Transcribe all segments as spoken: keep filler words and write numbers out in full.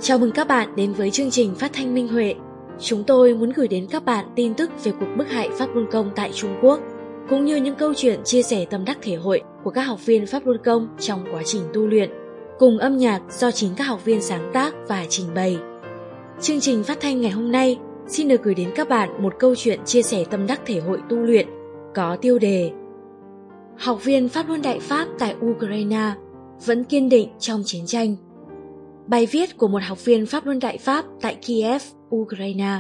Chào mừng các bạn đến với chương trình phát thanh Minh Huệ. Chúng tôi muốn gửi đến các bạn tin tức về cuộc bức hại Pháp Luân Công tại Trung Quốc, cũng như những câu chuyện chia sẻ tâm đắc thể hội của các học viên Pháp Luân Công trong quá trình tu luyện, cùng âm nhạc do chính các học viên sáng tác và trình bày. Chương trình phát thanh ngày hôm nay xin được gửi đến các bạn một câu chuyện chia sẻ tâm đắc thể hội tu luyện có tiêu đề Học viên Pháp Luân Đại Pháp tại Ukraine vẫn kiên định trong chiến tranh. Bài viết của một học viên Pháp Luân Đại Pháp tại Kiev, Ukraine.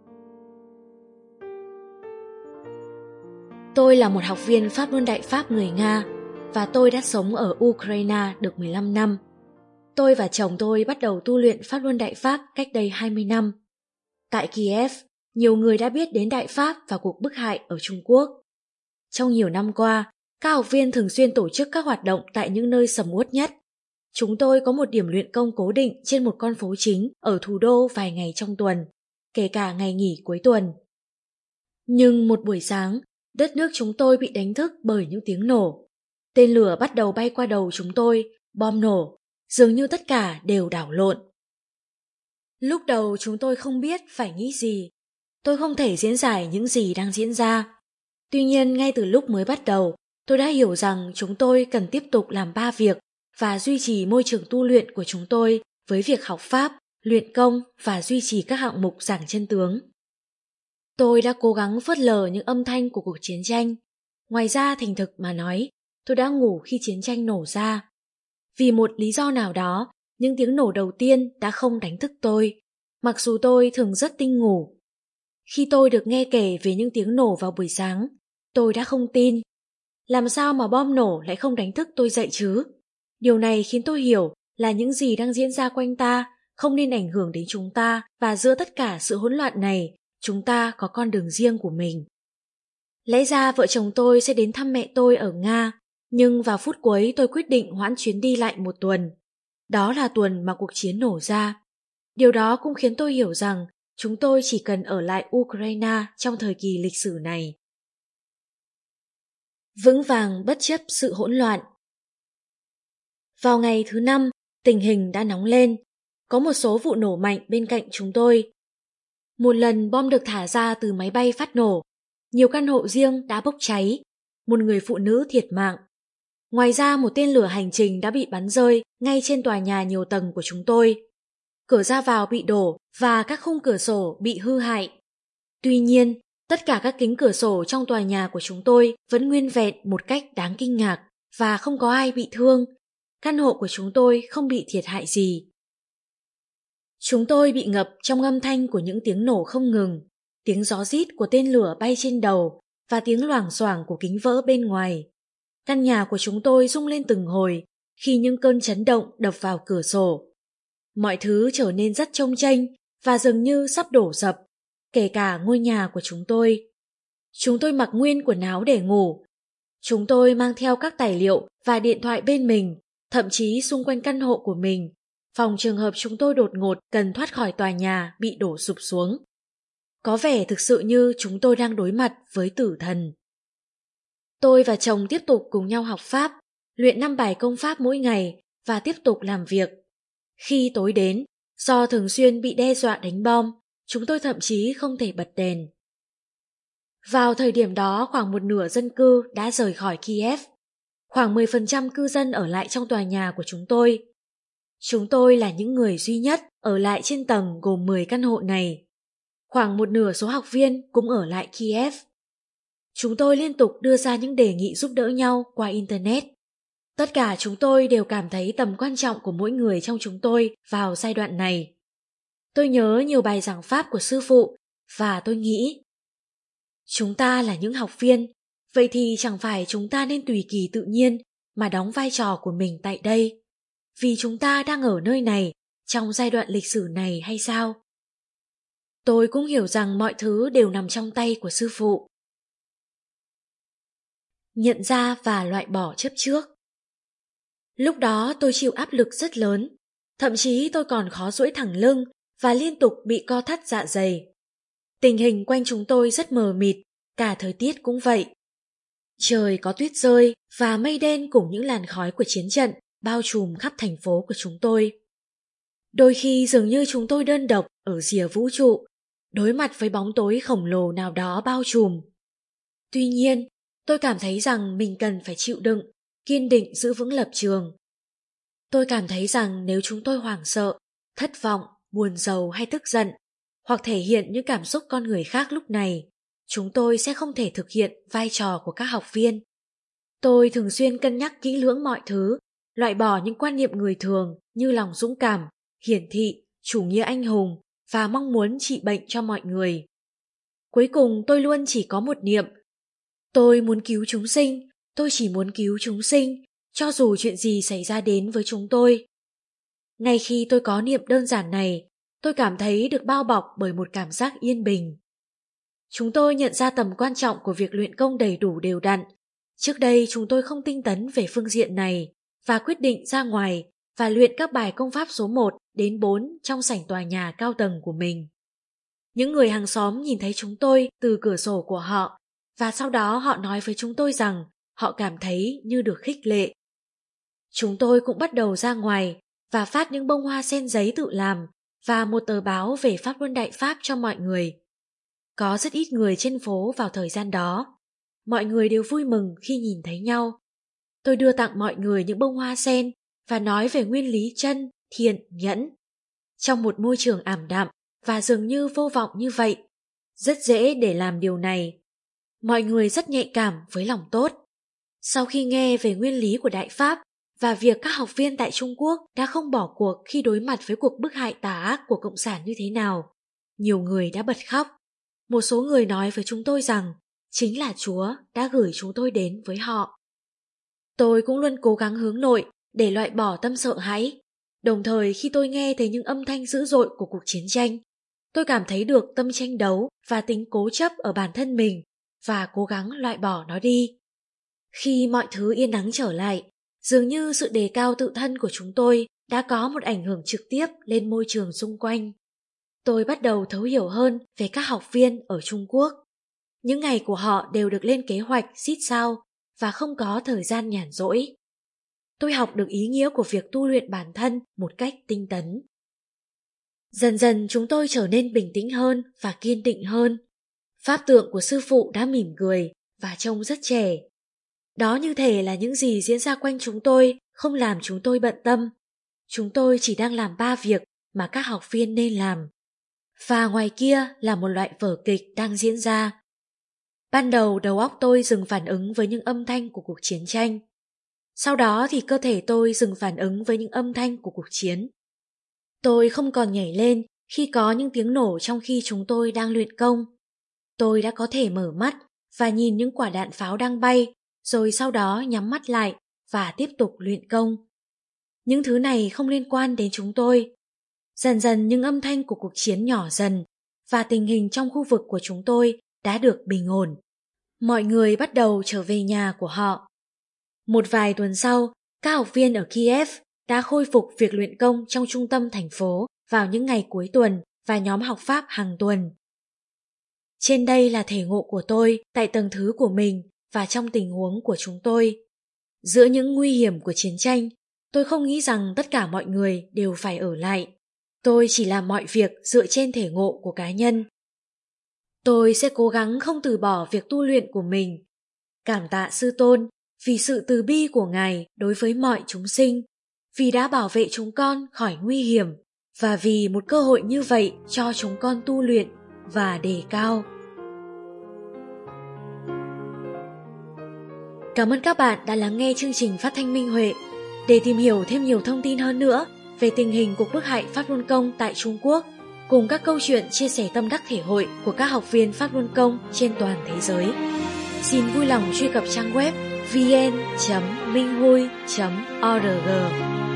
Tôi là một học viên Pháp Luân Đại Pháp người Nga và tôi đã sống ở Ukraine được mười lăm năm. Tôi và chồng tôi bắt đầu tu luyện Pháp Luân Đại Pháp cách đây hai mươi năm. Tại Kiev, nhiều người đã biết đến Đại Pháp và cuộc bức hại ở Trung Quốc. Trong nhiều năm qua, các học viên thường xuyên tổ chức các hoạt động tại những nơi sầm uất nhất. Chúng tôi có một điểm luyện công cố định trên một con phố chính ở thủ đô vài ngày trong tuần, kể cả ngày nghỉ cuối tuần. Nhưng một buổi sáng, đất nước chúng tôi bị đánh thức bởi những tiếng nổ. Tên lửa bắt đầu bay qua đầu chúng tôi, bom nổ, dường như tất cả đều đảo lộn. Lúc đầu chúng tôi không biết phải nghĩ gì. Tôi không thể diễn giải những gì đang diễn ra. Tuy nhiên ngay từ lúc mới bắt đầu, tôi đã hiểu rằng chúng tôi cần tiếp tục làm ba việc và duy trì môi trường tu luyện của chúng tôi với việc học pháp, luyện công và duy trì các hạng mục giảng chân tướng. Tôi đã cố gắng phớt lờ những âm thanh của cuộc chiến tranh. Ngoài ra, thành thực mà nói, tôi đã ngủ khi chiến tranh nổ ra. Vì một lý do nào đó, những tiếng nổ đầu tiên đã không đánh thức tôi, mặc dù tôi thường rất tinh ngủ. Khi tôi được nghe kể về những tiếng nổ vào buổi sáng, tôi đã không tin. Làm sao mà bom nổ lại không đánh thức tôi dậy chứ? Điều này khiến tôi hiểu là những gì đang diễn ra quanh ta không nên ảnh hưởng đến chúng ta, và giữa tất cả sự hỗn loạn này, chúng ta có con đường riêng của mình. Lẽ ra vợ chồng tôi sẽ đến thăm mẹ tôi ở Nga, nhưng vào phút cuối tôi quyết định hoãn chuyến đi lại một tuần. Đó là tuần mà cuộc chiến nổ ra. Điều đó cũng khiến tôi hiểu rằng chúng tôi chỉ cần ở lại Ukraine trong thời kỳ lịch sử này. Vững vàng bất chấp sự hỗn loạn. Vào ngày thứ năm, tình hình đã nóng lên. Có một số vụ nổ mạnh bên cạnh chúng tôi. Một lần bom được thả ra từ máy bay phát nổ. Nhiều căn hộ riêng đã bốc cháy. Một người phụ nữ thiệt mạng. Ngoài ra, một tên lửa hành trình đã bị bắn rơi ngay trên tòa nhà nhiều tầng của chúng tôi. Cửa ra vào bị đổ và các khung cửa sổ bị hư hại. Tuy nhiên, tất cả các kính cửa sổ trong tòa nhà của chúng tôi vẫn nguyên vẹn một cách đáng kinh ngạc và không có ai bị thương. Căn hộ của chúng tôi không bị thiệt hại gì. Chúng tôi bị ngập trong âm thanh của những tiếng nổ không ngừng, tiếng gió rít của tên lửa bay trên đầu và tiếng loảng xoảng của kính vỡ bên ngoài. Căn nhà của chúng tôi rung lên từng hồi khi những cơn chấn động đập vào cửa sổ. Mọi thứ trở nên rất chông chênh và dường như sắp đổ sập, kể cả ngôi nhà của chúng tôi. Chúng tôi mặc nguyên quần áo để ngủ. Chúng tôi mang theo các tài liệu và điện thoại bên mình, thậm chí xung quanh căn hộ của mình, phòng trường hợp chúng tôi đột ngột cần thoát khỏi tòa nhà bị đổ sụp xuống. Có vẻ thực sự như chúng tôi đang đối mặt với tử thần. Tôi và chồng tiếp tục cùng nhau học pháp, luyện năm bài công pháp mỗi ngày và tiếp tục làm việc. Khi tối đến, do thường xuyên bị đe dọa đánh bom, chúng tôi thậm chí không thể bật đèn. Vào thời điểm đó, khoảng một nửa dân cư đã rời khỏi Kiev. Khoảng mười phần trăm cư dân ở lại trong tòa nhà của chúng tôi. Chúng tôi là những người duy nhất ở lại trên tầng gồm mười căn hộ này. Khoảng một nửa số học viên cũng ở lại Kiev. Chúng tôi liên tục đưa ra những đề nghị giúp đỡ nhau qua Internet. Tất cả chúng tôi đều cảm thấy tầm quan trọng của mỗi người trong chúng tôi vào giai đoạn này. Tôi nhớ nhiều bài giảng pháp của sư phụ và tôi nghĩ, chúng ta là những học viên, vậy thì chẳng phải chúng ta nên tùy kỳ tự nhiên mà đóng vai trò của mình tại đây, vì chúng ta đang ở nơi này trong giai đoạn lịch sử này hay sao? Tôi cũng hiểu rằng mọi thứ đều nằm trong tay của sư phụ. Nhận ra và loại bỏ chấp trước. Lúc đó tôi chịu áp lực rất lớn, thậm chí tôi còn khó duỗi thẳng lưng và liên tục bị co thắt dạ dày. Tình hình quanh chúng tôi rất mờ mịt, cả thời tiết cũng vậy. Trời có tuyết rơi và mây đen cùng những làn khói của chiến trận bao trùm khắp thành phố của chúng tôi. Đôi khi dường như chúng tôi đơn độc ở rìa vũ trụ, đối mặt với bóng tối khổng lồ nào đó bao trùm. Tuy nhiên, tôi cảm thấy rằng mình cần phải chịu đựng, kiên định giữ vững lập trường. Tôi cảm thấy rằng nếu chúng tôi hoảng sợ, thất vọng, buồn rầu hay tức giận, hoặc thể hiện những cảm xúc con người khác lúc này, chúng tôi sẽ không thể thực hiện vai trò của các học viên. Tôi thường xuyên cân nhắc kỹ lưỡng mọi thứ, loại bỏ những quan niệm người thường như lòng dũng cảm, hiển thị, chủ nghĩa anh hùng và mong muốn trị bệnh cho mọi người. Cuối cùng tôi luôn chỉ có một niệm. Tôi muốn cứu chúng sinh, tôi chỉ muốn cứu chúng sinh, cho dù chuyện gì xảy ra đến với chúng tôi. Ngay khi tôi có niệm đơn giản này, tôi cảm thấy được bao bọc bởi một cảm giác yên bình. Chúng tôi nhận ra tầm quan trọng của việc luyện công đầy đủ đều đặn. Trước đây chúng tôi không tinh tấn về phương diện này và quyết định ra ngoài và luyện các bài công pháp số một đến bốn trong sảnh tòa nhà cao tầng của mình. Những người hàng xóm nhìn thấy chúng tôi từ cửa sổ của họ và sau đó họ nói với chúng tôi rằng họ cảm thấy như được khích lệ. Chúng tôi cũng bắt đầu ra ngoài và phát những bông hoa sen giấy tự làm và một tờ báo về Pháp Luân Đại Pháp cho mọi người. Có rất ít người trên phố vào thời gian đó. Mọi người đều vui mừng khi nhìn thấy nhau. Tôi đưa tặng mọi người những bông hoa sen và nói về nguyên lý chân, thiện, nhẫn. Trong một môi trường ảm đạm và dường như vô vọng như vậy, rất dễ để làm điều này. Mọi người rất nhạy cảm với lòng tốt. Sau khi nghe về nguyên lý của Đại Pháp và việc các học viên tại Trung Quốc đã không bỏ cuộc khi đối mặt với cuộc bức hại tà ác của Cộng sản như thế nào, nhiều người đã bật khóc. Một số người nói với chúng tôi rằng chính là Chúa đã gửi chúng tôi đến với họ. Tôi cũng luôn cố gắng hướng nội để loại bỏ tâm sợ hãi. Đồng thời khi tôi nghe thấy những âm thanh dữ dội của cuộc chiến tranh, tôi cảm thấy được tâm tranh đấu và tính cố chấp ở bản thân mình và cố gắng loại bỏ nó đi. Khi mọi thứ yên ắng trở lại, dường như sự đề cao tự thân của chúng tôi đã có một ảnh hưởng trực tiếp lên môi trường xung quanh. Tôi bắt đầu thấu hiểu hơn về các học viên ở Trung Quốc. Những ngày của họ đều được lên kế hoạch xít sao và không có thời gian nhàn rỗi. Tôi học được ý nghĩa của việc tu luyện bản thân một cách tinh tấn. Dần dần chúng tôi trở nên bình tĩnh hơn và kiên định hơn. Pháp tượng của sư phụ đã mỉm cười và trông rất trẻ. Đó như thể là những gì diễn ra quanh chúng tôi không làm chúng tôi bận tâm. Chúng tôi chỉ đang làm ba việc mà các học viên nên làm. Và ngoài kia là một loại vở kịch đang diễn ra. Ban đầu đầu óc tôi dừng phản ứng với những âm thanh của cuộc chiến tranh. Sau đó thì cơ thể tôi dừng phản ứng với những âm thanh của cuộc chiến. Tôi không còn nhảy lên khi có những tiếng nổ trong khi chúng tôi đang luyện công. Tôi đã có thể mở mắt và nhìn những quả đạn pháo đang bay, rồi sau đó nhắm mắt lại và tiếp tục luyện công. Những thứ này không liên quan đến chúng tôi. Dần dần những âm thanh của cuộc chiến nhỏ dần và tình hình trong khu vực của chúng tôi đã được bình ổn. Mọi người bắt đầu trở về nhà của họ. Một vài tuần sau, các học viên ở Kiev đã khôi phục việc luyện công trong trung tâm thành phố vào những ngày cuối tuần và nhóm học Pháp hàng tuần. Trên đây là thể ngộ của tôi tại tầng thứ của mình và trong tình huống của chúng tôi. Giữa những nguy hiểm của chiến tranh, tôi không nghĩ rằng tất cả mọi người đều phải ở lại. Tôi chỉ làm mọi việc dựa trên thể ngộ của cá nhân. Tôi sẽ cố gắng không từ bỏ việc tu luyện của mình. Cảm tạ Sư Tôn vì sự từ bi của Ngài đối với mọi chúng sinh, vì đã bảo vệ chúng con khỏi nguy hiểm và vì một cơ hội như vậy cho chúng con tu luyện và đề cao. Cảm ơn các bạn đã lắng nghe chương trình phát thanh Minh Huệ. Để tìm hiểu thêm nhiều thông tin hơn nữa về tình hình cuộc bức hại Pháp Luân Công tại Trung Quốc, cùng các câu chuyện chia sẻ tâm đắc thể hội của các học viên Pháp Luân Công trên toàn thế giới, xin vui lòng truy cập trang web vn chấm minh hui chấm org.